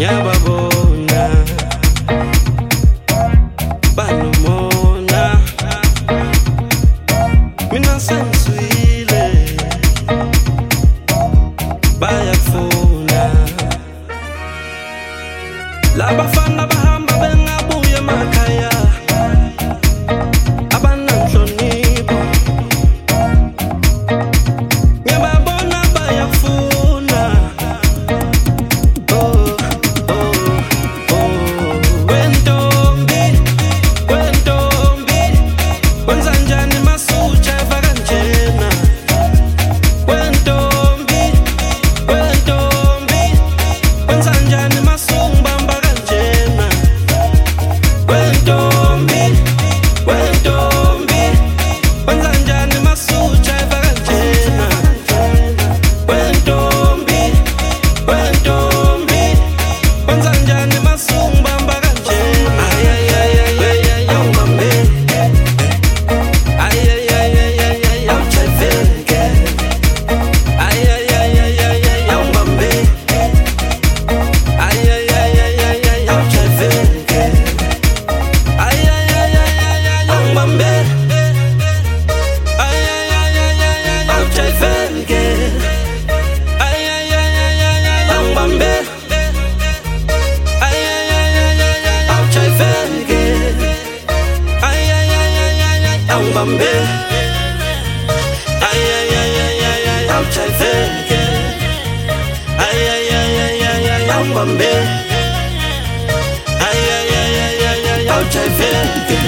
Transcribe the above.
ngiyababona banomona mina sengiswile bayafuna labafana bahamba bengabuye emakhaya abananhlonipho ngiyababona bayafuna Bambe, ay ay ay ay ay ay, I'm chayfenke. Ay ay ay ay ay ay, I'm Bambe. Ay ay ay ay ay ay, I'm chayfenke.